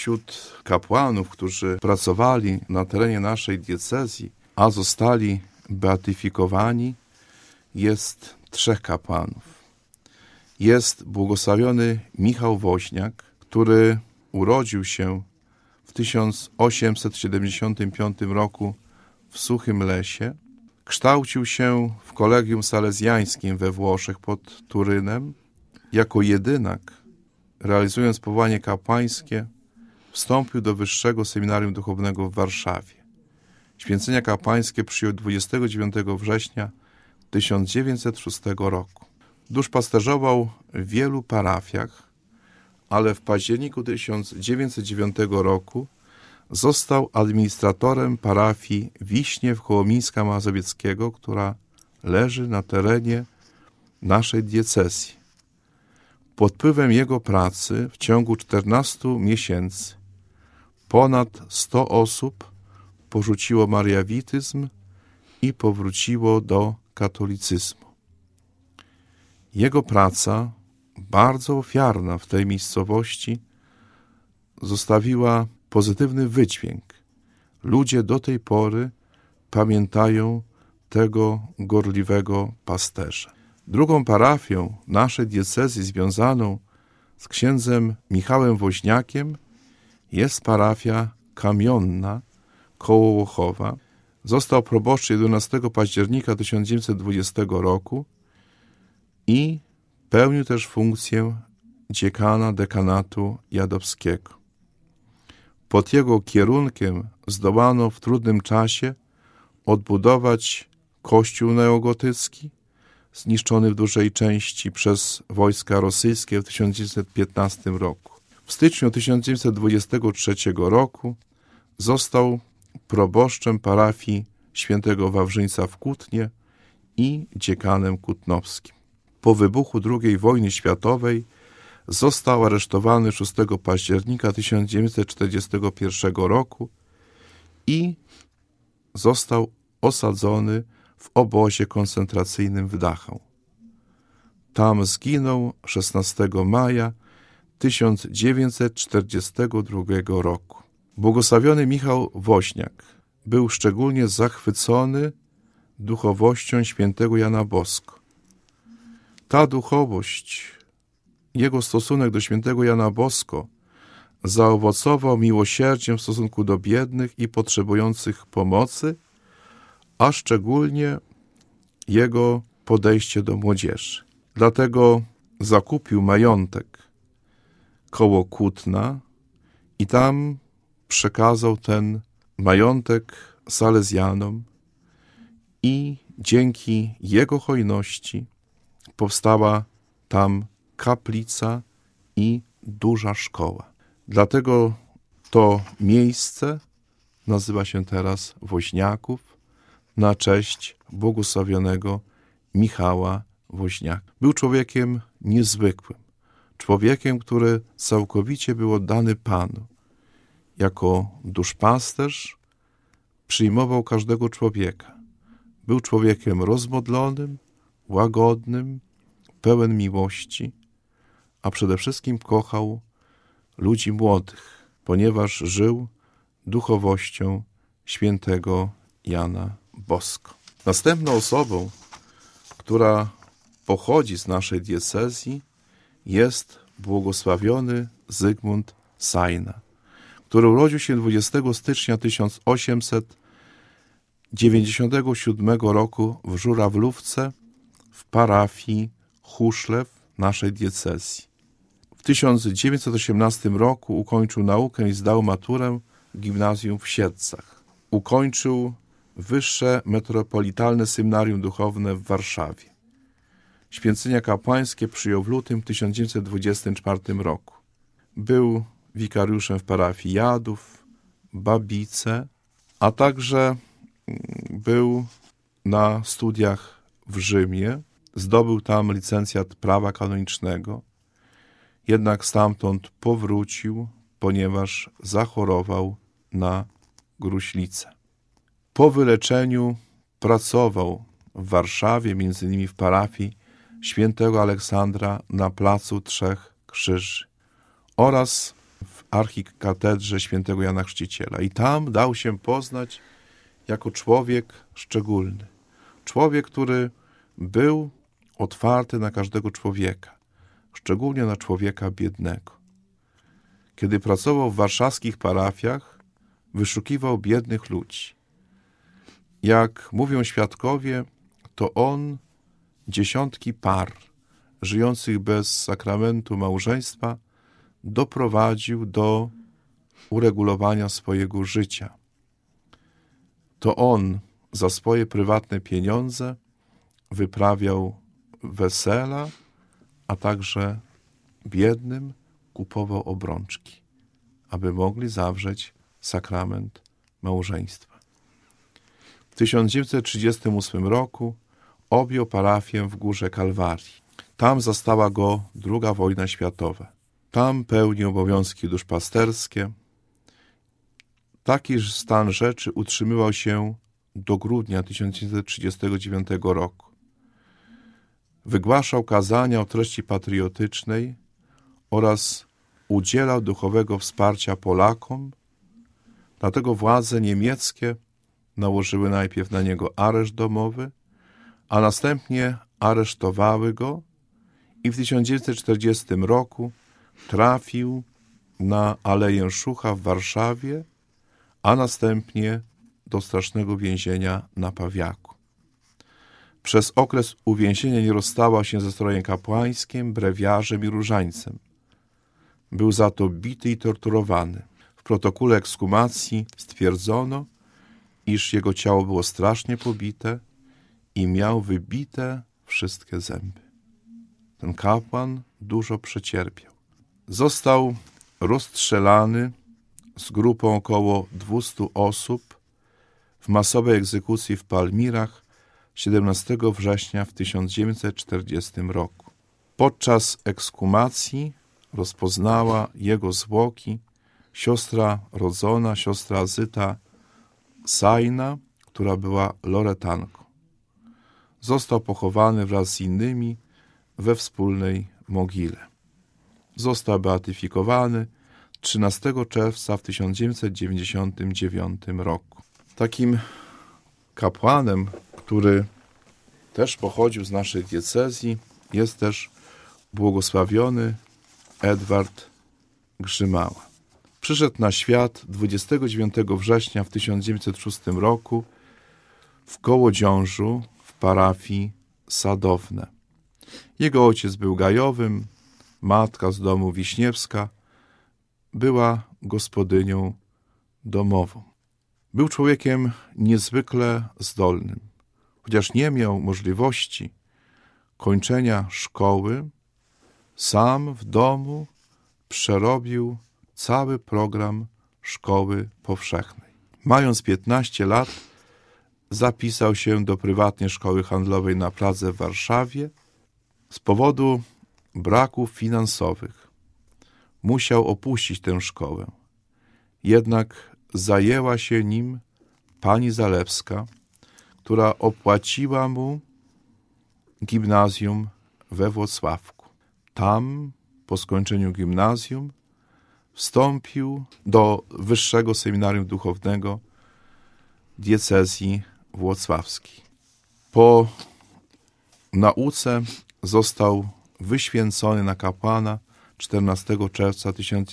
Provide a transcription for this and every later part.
Wśród kapłanów, którzy pracowali na terenie naszej diecezji, a zostali beatyfikowani, jest 3 kapłanów. Jest błogosławiony Michał Woźniak, który urodził się w 1875 roku w Suchym Lesie. Kształcił się w Kolegium Salezjańskim we Włoszech pod Turynem. Jako jedynak, realizując powołanie kapłańskie, wstąpił do Wyższego Seminarium Duchownego w Warszawie. Święcenia kapłańskie przyjął 29 września 1906 roku. Duszpasterzował w wielu parafiach, ale w październiku 1909 roku został administratorem parafii Wiśniew Kołomińska Mazowieckiego, która leży na terenie naszej diecezji. Pod wpływem jego pracy w ciągu 14 miesięcy ponad 100 osób porzuciło mariawityzm i powróciło do katolicyzmu. Jego praca, bardzo ofiarna w tej miejscowości, zostawiła pozytywny wydźwięk. Ludzie do tej pory pamiętają tego gorliwego pasterza. Drugą parafią naszej diecezji związaną z księdzem Michałem Woźniakiem jest parafia Kamionna koło Łochowa. Został proboszczem 11 października 1920 roku i pełnił też funkcję dziekana dekanatu jadowskiego. Pod jego kierunkiem zdołano w trudnym czasie odbudować kościół neogotycki, zniszczony w dużej części przez wojska rosyjskie w 1915 roku. W styczniu 1923 roku został proboszczem parafii świętego Wawrzyńca w Kutnie i dziekanem kutnowskim. Po wybuchu II wojny światowej został aresztowany 6 października 1941 roku i został osadzony w obozie koncentracyjnym w Dachau. Tam zginął 16 maja 1942 roku. Błogosławiony Michał Woźniak był szczególnie zachwycony duchowością świętego Jana Bosko. Ta duchowość, jego stosunek do świętego Jana Bosko zaowocował miłosierdziem w stosunku do biednych i potrzebujących pomocy, a szczególnie jego podejście do młodzieży. Dlatego zakupił majątek koło Kutna i tam przekazał ten majątek salezjanom i dzięki jego hojności powstała tam kaplica i duża szkoła. Dlatego to miejsce nazywa się teraz Woźniaków na cześć błogosławionego Michała Woźniaka. Był człowiekiem niezwykłym, człowiekiem, który całkowicie był oddany Panu. Jako duszpasterz przyjmował każdego człowieka. Był człowiekiem rozmodlonym, łagodnym, pełen miłości, a przede wszystkim kochał ludzi młodych, ponieważ żył duchowością świętego Jana Bosko. Następną osobą, która pochodzi z naszej diecezji, jest błogosławiony Zygmunt Sajna, który urodził się 20 stycznia 1897 roku w Żurawlówce w parafii Chuszlew naszej diecezji. W 1918 roku ukończył naukę i zdał maturę w gimnazjum w Siedlcach. Ukończył Wyższe Metropolitalne Seminarium Duchowne w Warszawie. Święcenia kapłańskie przyjął w lutym 1924 roku. Był wikariuszem w parafii Jadów, Babice, a także był na studiach w Rzymie. Zdobył tam licencjat prawa kanonicznego, jednak stamtąd powrócił, ponieważ zachorował na gruźlicę. Po wyleczeniu pracował w Warszawie, m.in. w parafii świętego Aleksandra na Placu Trzech Krzyży oraz w archikatedrze świętego Jana Chrzciciela. I tam dał się poznać jako człowiek szczególny. Człowiek, który był otwarty na każdego człowieka, szczególnie na człowieka biednego. Kiedy pracował w warszawskich parafiach, wyszukiwał biednych ludzi. Jak mówią świadkowie, to on dziesiątki par żyjących bez sakramentu małżeństwa doprowadził do uregulowania swojego życia. To on za swoje prywatne pieniądze wyprawiał wesela, a także biednym kupował obrączki, aby mogli zawrzeć sakrament małżeństwa. W 1938 roku objął parafię w Górze Kalwarii. Tam zastała go II wojna światowa. Tam pełnił obowiązki duszpasterskie. Taki stan rzeczy utrzymywał się do grudnia 1939 roku. Wygłaszał kazania o treści patriotycznej oraz udzielał duchowego wsparcia Polakom. Dlatego władze niemieckie nałożyły najpierw na niego areszt domowy, a następnie aresztowały go i w 1940 roku trafił na Aleję Szucha w Warszawie, a następnie do strasznego więzienia na Pawiaku. Przez okres uwięzienia nie rozstawał się ze strojem kapłańskim, brewiarzem i różańcem. Był za to bity i torturowany. W protokole ekshumacji stwierdzono, iż jego ciało było strasznie pobite i miał wybite wszystkie zęby. Ten kapłan dużo przecierpiał. Został rozstrzelany z grupą około 200 osób w masowej egzekucji w Palmirach 17 września w 1940 roku. Podczas ekshumacji rozpoznała jego zwłoki siostra rodzona, siostra Zyta Sajna, która była loretanką. Został pochowany wraz z innymi we wspólnej mogile. Został beatyfikowany 13 czerwca w 1999 roku. Takim kapłanem, który też pochodził z naszej diecezji, jest też błogosławiony Edward Grzymała. Przyszedł na świat 29 września w 1906 roku w Kołodziążu w parafii Sadowne. Jego ojciec był gajowym, matka z domu Wiśniewska była gospodynią domową. Był człowiekiem niezwykle zdolnym. Chociaż nie miał możliwości kończenia szkoły, sam w domu przerobił cały program szkoły powszechnej. Mając 15 lat, zapisał się do prywatnej szkoły handlowej na Pradze w Warszawie. Z powodu braków finansowych musiał opuścić tę szkołę. Jednak zajęła się nim pani Zalewska, która opłaciła mu gimnazjum we Włocławku. Tam, po skończeniu gimnazjum, wstąpił do Wyższego Seminarium Duchownego diecezji włocławskiej. Po nauce został wyświęcony na kapłana 14 czerwca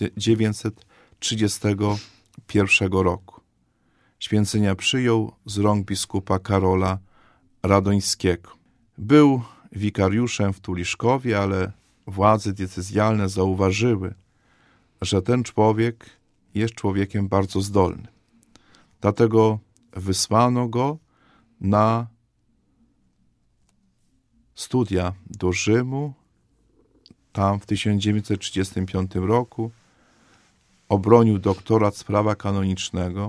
1931 roku. Święcenia przyjął z rąk biskupa Karola Radońskiego. Był wikariuszem w Tuliszkowie, ale władze diecezjalne zauważyły, że ten człowiek jest człowiekiem bardzo zdolnym. Dlatego wysłano go na studia do Rzymu. Tam w 1935 roku obronił doktorat z prawa kanonicznego.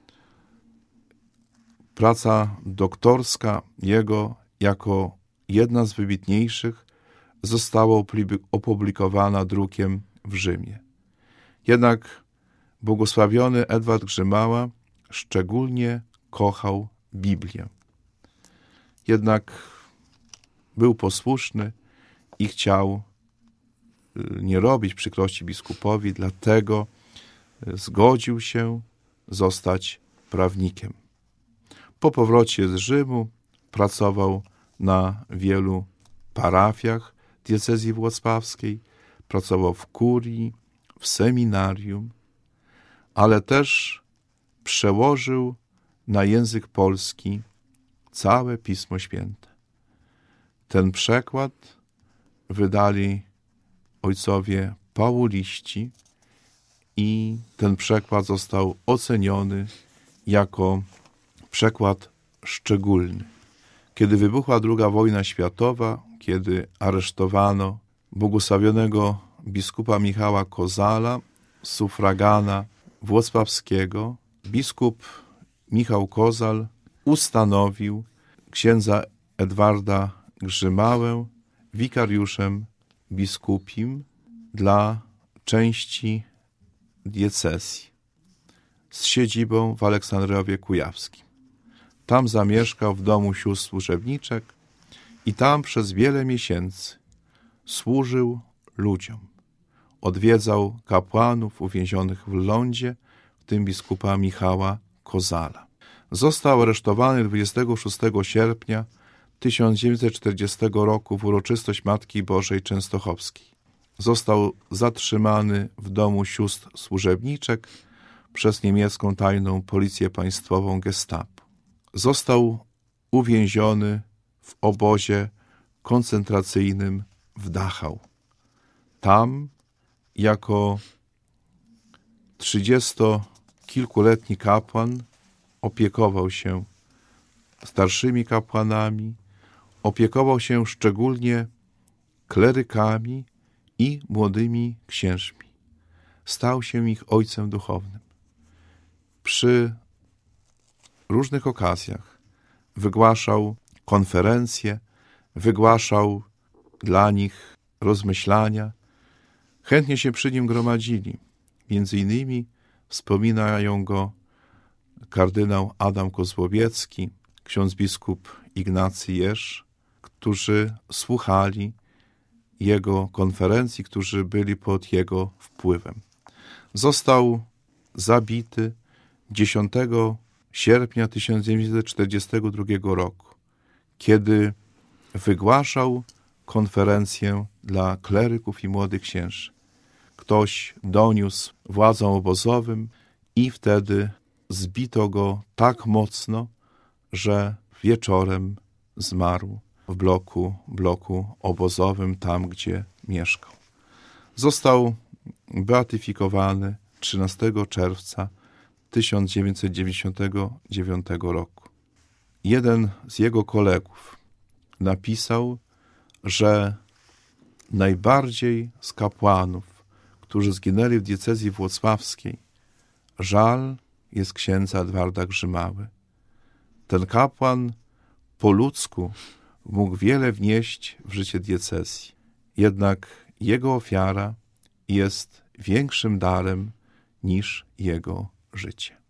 Praca doktorska jego jako jedna z wybitniejszych została opublikowana drukiem w Rzymie. Jednak błogosławiony Edward Grzymała szczególnie kochał Biblię. Jednak był posłuszny i chciał nie robić przykrości biskupowi, dlatego zgodził się zostać prawnikiem. Po powrocie z Rzymu pracował na wielu parafiach diecezji włocławskiej, pracował w kurii, w seminarium, ale też przełożył na język polski całe Pismo Święte. Ten przekład wydali ojcowie pauliści i ten przekład został oceniony jako przekład szczególny. Kiedy wybuchła II wojna światowa, kiedy aresztowano błogosławionego biskupa Michała Kozala, sufragana włocławskiego, biskup Michał Kozal ustanowił księdza Edwarda Grzymałę wikariuszem biskupim dla części diecezji z siedzibą w Aleksandrowie Kujawskim. Tam zamieszkał w domu sióstr służebniczek i tam przez wiele miesięcy służył ludziom. Odwiedzał kapłanów uwięzionych w Lądzie, w tym biskupa Michała Kozala. Został aresztowany 26 sierpnia 1940 roku w uroczystość Matki Bożej Częstochowskiej. Został zatrzymany w domu sióstr służebniczek przez niemiecką tajną policję państwową Gestapo. Został uwięziony w obozie koncentracyjnym w Dachau. Tam jako 30-kilkuletni kapłan opiekował się starszymi kapłanami, opiekował się szczególnie klerykami i młodymi księżmi. Stał się ich ojcem duchownym. Przy różnych okazjach wygłaszał konferencje, wygłaszał dla nich rozmyślania. Chętnie się przy nim gromadzili. Między innymi wspominają go kardynał Adam Kozłowiecki, ksiądz biskup Ignacy Jerz, którzy słuchali jego konferencji, którzy byli pod jego wpływem. Został zabity 10 sierpnia 1942 roku, kiedy wygłaszał konferencję dla kleryków i młodych księży. Ktoś doniósł władzom obozowym i wtedy zbito go tak mocno, że wieczorem zmarł w bloku obozowym, tam gdzie mieszkał. Został beatyfikowany 13 czerwca 1999 roku. Jeden z jego kolegów napisał, że najbardziej z kapłanów, którzy zginęli w diecezji włocławskiej, żal jest księdza Edwarda Grzymały. Ten kapłan po ludzku mógł wiele wnieść w życie diecezji, jednak jego ofiara jest większym darem niż jego życie.